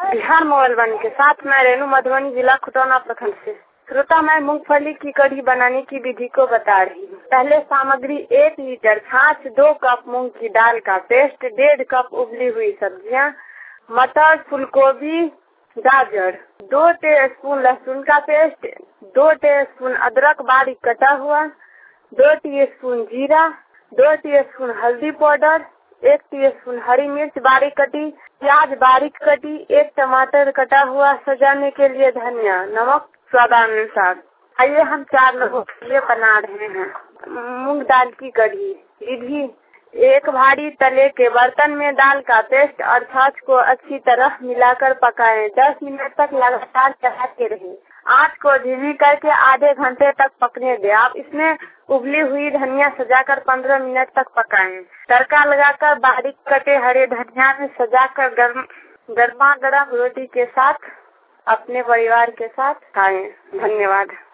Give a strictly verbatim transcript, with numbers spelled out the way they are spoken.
Bihar mobile one के साथ मैं रेणु मधुबनी, जिला खुटौना प्रखंड से। श्रोता, मैं मूंगफली की कढ़ी बनाने की विधि को बता रही हूँ। पहले सामग्री एक लीटर छाछ, दो कप मूंग की दाल का पेस्ट, डेढ़ कप उबली हुई सब्जियाँ, मटर, फूलगोभी, गाजर, दो टीस्पून लहसुन का पेस्ट, दो टीस्पून अदरक बारीक कटा हुआ, दो टीस्पून जीरा, दो टीस्पून हल्दी पाउडर, एक टीस्पून हरी मिर्च बारीक कटी, प्याज बारीक कटी, एक टमाटर कटा हुआ, सजाने के लिए धनिया, नमक स्वादानुसार। आइए हम चार लोगों के लिए बना रहे हैं मूंग दाल की कढ़ी। विधि: एक भारी तले के बर्तन में दाल का पेस्ट और छाछ को अच्छी तरह मिलाकर पकाएं। दस मिनट तक लगातार चलाते रहें। आंच को धीमी करके आधे घंटे तक पकने दें। आप इसमें उबली हुई धनिया सजाकर पंद्रह मिनट तक पकाएं। तड़का लगाकर बारीक कटे हरे धनिया में सजाकर गर्म गर्मा गर्म रोटी के साथ अपने परिवार के साथ खाएं। धन्यवाद।